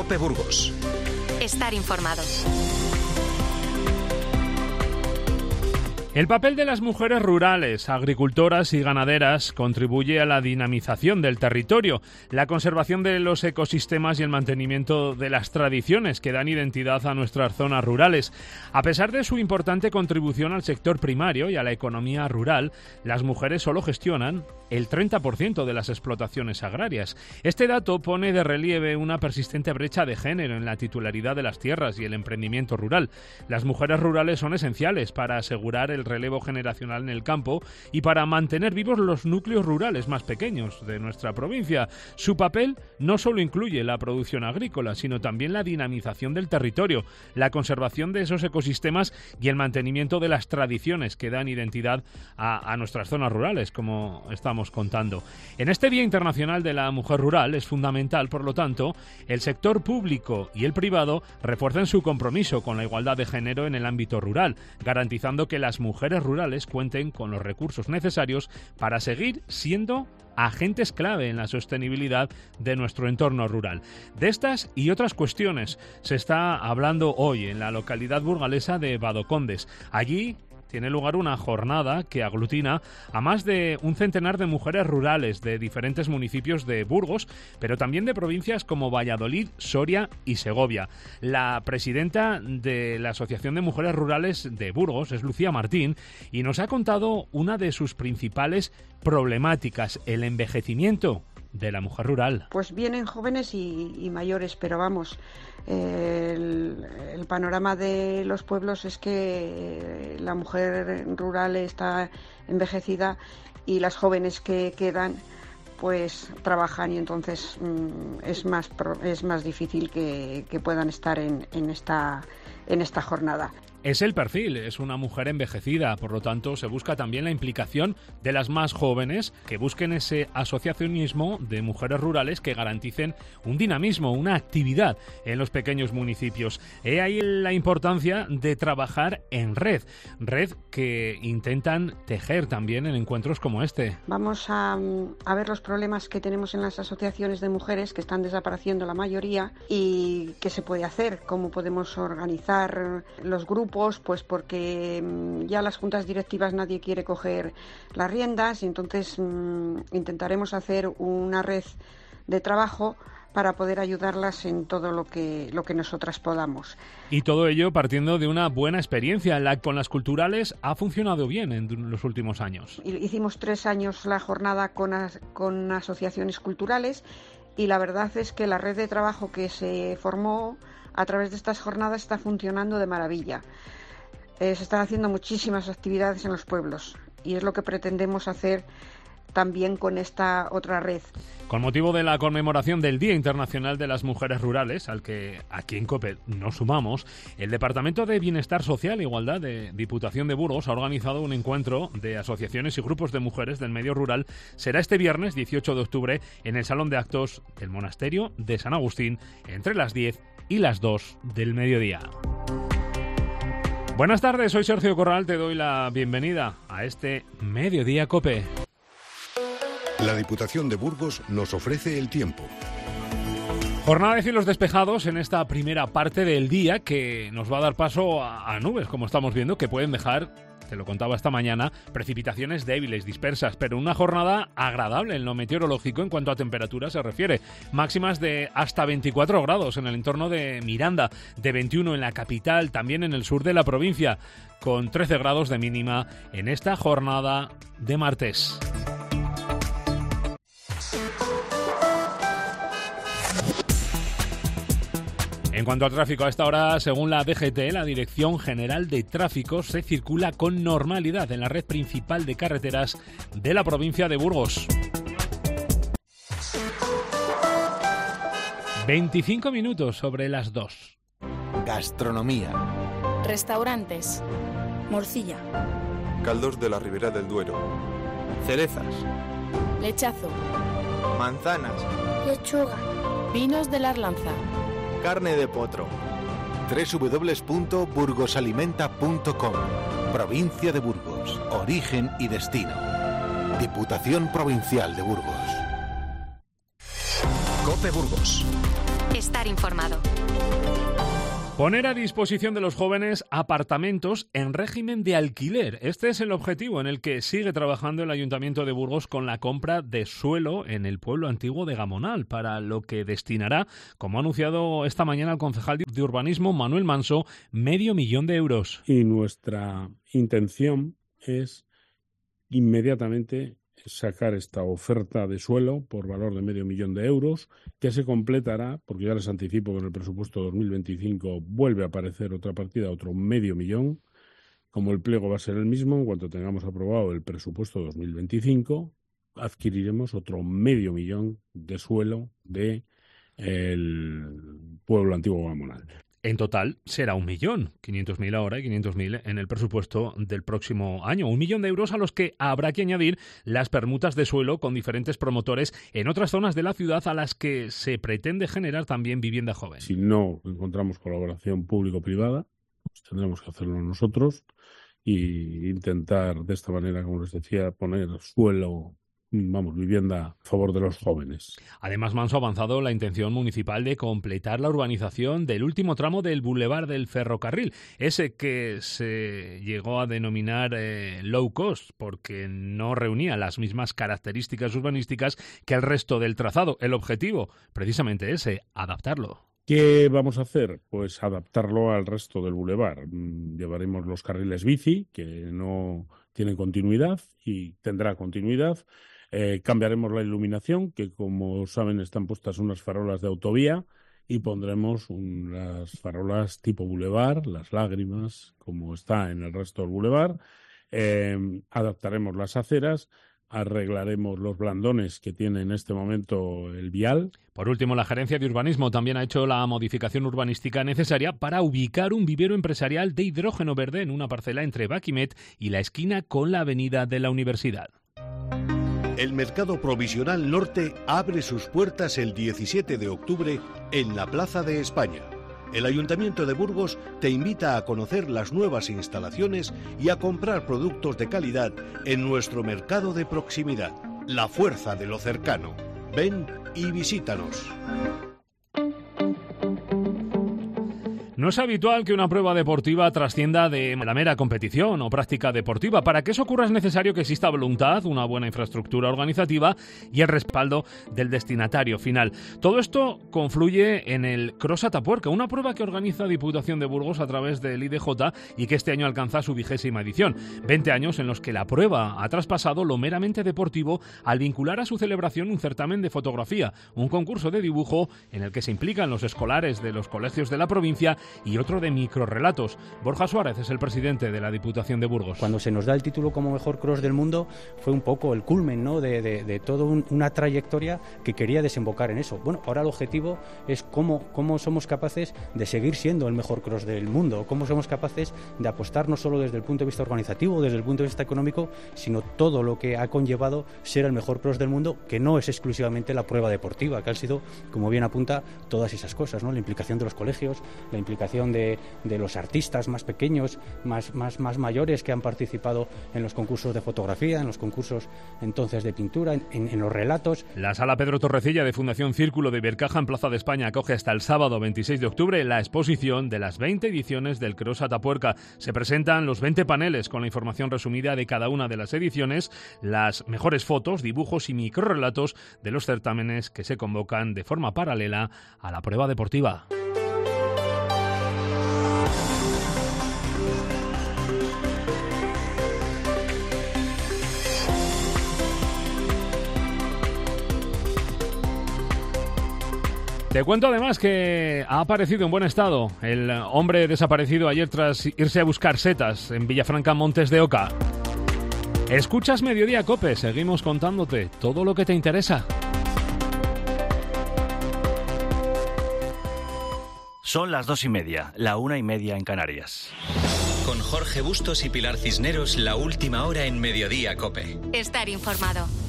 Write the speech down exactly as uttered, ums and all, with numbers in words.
COPE Burgos. Estar informado. El papel de las mujeres rurales, agricultoras y ganaderas contribuye a la dinamización del territorio, la conservación de los ecosistemas y el mantenimiento de las tradiciones que dan identidad a nuestras zonas rurales. A pesar de su importante contribución al sector primario y a la economía rural, las mujeres solo gestionan el treinta por ciento de las explotaciones agrarias. Este dato pone de relieve una persistente brecha de género en la titularidad de las tierras y el emprendimiento rural. Las mujeres rurales son esenciales para asegurar el relevo generacional en el campo y para mantener vivos los núcleos rurales más pequeños de nuestra provincia. Su papel no solo incluye la producción agrícola, sino también la dinamización del territorio, la conservación de esos ecosistemas y el mantenimiento de las tradiciones que dan identidad a, a nuestras zonas rurales, como estamos contando. En este Día Internacional de la Mujer Rural es fundamental, por lo tanto, el sector público y el privado refuercen su compromiso con la igualdad de género en el ámbito rural, garantizando que las mujeres rurales cuenten con los recursos necesarios para seguir siendo agentes clave en la sostenibilidad de nuestro entorno rural. De estas y otras cuestiones se está hablando hoy en la localidad burgalesa de Badocondes. Allí tiene lugar una jornada que aglutina a más de un centenar de mujeres rurales de diferentes municipios de Burgos, pero también de provincias como Valladolid, Soria y Segovia. La presidenta de la Asociación de Mujeres Rurales de Burgos es Lucía Martín y nos ha contado una de sus principales problemáticas, el envejecimiento de la mujer rural. Pues vienen jóvenes y, y mayores, pero vamos, eh, el, el panorama de los pueblos es que la mujer rural está envejecida y las jóvenes que quedan pues trabajan y entonces mmm, es más es más difícil que, que puedan estar en, en esta en esta jornada. Es el perfil, es una mujer envejecida, por lo tanto se busca también la implicación de las más jóvenes que busquen ese asociacionismo de mujeres rurales que garanticen un dinamismo, una actividad en los pequeños municipios. He ahí la importancia de trabajar en red, red que intentan tejer también en encuentros como este. Vamos a, a ver los problemas que tenemos en las asociaciones de mujeres, que están desapareciendo la mayoría, y qué se puede hacer, cómo podemos organizar los grupos, pues porque ya las juntas directivas nadie quiere coger las riendas y entonces mmm, intentaremos hacer una red de trabajo para poder ayudarlas en todo lo que lo que nosotras podamos. Y todo ello partiendo de una buena experiencia. La con las culturales ha funcionado bien en los últimos años. Hicimos tres años la jornada con, as, con asociaciones culturales y la verdad es que la red de trabajo que se formó a través de estas jornadas está funcionando de maravilla. Eh, se están haciendo muchísimas actividades en los pueblos y es lo que pretendemos hacer también con esta otra red. Con motivo de la conmemoración del Día Internacional de las Mujeres Rurales, al que aquí en COPE nos sumamos, el Departamento de Bienestar Social e Igualdad de Diputación de Burgos ha organizado un encuentro de asociaciones y grupos de mujeres del medio rural. Será este viernes dieciocho de octubre en el Salón de Actos del Monasterio de San Agustín entre las diez y las dos del mediodía. Buenas tardes, soy Sergio Corral, te doy la bienvenida a este Mediodía COPE. La Diputación de Burgos nos ofrece el tiempo. Jornada de cielos despejados en esta primera parte del día que nos va a dar paso a, a nubes, como estamos viendo, que pueden dejar, te lo contaba esta mañana, precipitaciones débiles, dispersas, pero una jornada agradable en lo meteorológico en cuanto a temperatura se refiere. Máximas de hasta veinticuatro grados en el entorno de Miranda, de veintiuno en la capital, también en el sur de la provincia, con trece grados de mínima en esta jornada de martes. En cuanto al tráfico, a esta hora, según la D G T, la Dirección General de Tráfico, se circula con normalidad en la red principal de carreteras de la provincia de Burgos. veinticinco minutos sobre las dos. Gastronomía. Restaurantes. Morcilla. Caldos de la Ribera del Duero. Cerezas. Lechazo. Manzanas. Lechuga. Vinos de la Arlanza. Carne de potro. doble u doble u doble u punto burgosalimenta punto com. Provincia de Burgos. Origen y destino. Diputación Provincial de Burgos. COPE Burgos. Estar informado. Poner a disposición de los jóvenes apartamentos en régimen de alquiler. Este es el objetivo en el que sigue trabajando el Ayuntamiento de Burgos con la compra de suelo en el pueblo antiguo de Gamonal, para lo que destinará, como ha anunciado esta mañana el concejal de Urbanismo, Manuel Manso, medio millón de euros. Y nuestra intención es inmediatamente sacar esta oferta de suelo por valor de medio millón de euros, que se completará, porque ya les anticipo que en el presupuesto dos mil veinticinco vuelve a aparecer otra partida, otro medio millón. Como el pliego va a ser el mismo, en cuanto tengamos aprobado el presupuesto dos mil veinticinco, adquiriremos otro medio millón de suelo de el pueblo antiguo Gamonal. En total será un millón, quinientos mil ahora y quinientos mil en el presupuesto del próximo año. Un millón de euros a los que habrá que añadir las permutas de suelo con diferentes promotores en otras zonas de la ciudad a las que se pretende generar también vivienda joven. Si no encontramos colaboración público-privada, pues tendremos que hacerlo nosotros e intentar de esta manera, como les decía, poner suelo, vamos, vivienda a favor de los jóvenes. Además, Manso ha avanzado la intención municipal de completar la urbanización del último tramo del Boulevard del Ferrocarril, ese que se llegó a denominar eh, low cost, porque no reunía las mismas características urbanísticas que el resto del trazado. El objetivo, precisamente ese, adaptarlo. ¿Qué vamos a hacer? Pues adaptarlo al resto del bulevar. Llevaremos los carriles bici, que no tienen continuidad, y tendrá continuidad. Eh, cambiaremos la iluminación, que como saben están puestas unas farolas de autovía, y pondremos unas farolas tipo bulevar, las lágrimas, como está en el resto del bulevar. Eh, adaptaremos las aceras, arreglaremos los blandones que tiene en este momento el vial. Por último, la Gerencia de Urbanismo también ha hecho la modificación urbanística necesaria para ubicar un vivero empresarial de hidrógeno verde en una parcela entre Baquimet y la esquina con la avenida de la Universidad. El Mercado Provisional Norte abre sus puertas el diecisiete de octubre en la Plaza de España. El Ayuntamiento de Burgos te invita a conocer las nuevas instalaciones y a comprar productos de calidad en nuestro mercado de proximidad. La fuerza de lo cercano. Ven y visítanos. No es habitual que una prueba deportiva trascienda de la mera competición o práctica deportiva. Para que eso ocurra es necesario que exista voluntad, una buena infraestructura organizativa y el respaldo del destinatario final. Todo esto confluye en el Cross Atapuerca, una prueba que organiza Diputación de Burgos a través del I D J y que este año alcanza su vigésima edición. veinte años en los que la prueba ha traspasado lo meramente deportivo al vincular a su celebración un certamen de fotografía, un concurso de dibujo en el que se implican los escolares de los colegios de la provincia y otro de microrrelatos. Borja Suárez es el presidente de la Diputación de Burgos. Cuando se nos da el título como mejor cross del mundo fue un poco el culmen, ¿no?, de, de, de toda un, una trayectoria que quería desembocar en eso. Bueno, ahora el objetivo es cómo, cómo somos capaces de seguir siendo el mejor cross del mundo, cómo somos capaces de apostar no solo desde el punto de vista organizativo, desde el punto de vista económico, sino todo lo que ha conllevado ser el mejor cross del mundo, que no es exclusivamente la prueba deportiva, que han sido, como bien apunta, todas esas cosas, ¿no? La implicación de los colegios, la implicación De, de los artistas más pequeños, más, más, más mayores que han participado en los concursos de fotografía, en los concursos entonces de pintura, en, en los relatos. La Sala Pedro Torrecilla de Fundación Círculo de Ibercaja en Plaza de España acoge hasta el sábado veintiséis de octubre la exposición de las veinte ediciones del Cross Atapuerca. Se presentan los veinte paneles con la información resumida de cada una de las ediciones, las mejores fotos, dibujos y microrrelatos de los certámenes que se convocan de forma paralela a la prueba deportiva. Te cuento además que ha aparecido en buen estado el hombre desaparecido ayer tras irse a buscar setas en Villafranca, Montes de Oca. Escuchas Mediodía Cope, seguimos contándote todo lo que te interesa. Son las dos y media, la una y media en Canarias. Con Jorge Bustos y Pilar Cisneros, la última hora en Mediodía Cope. Estar informado.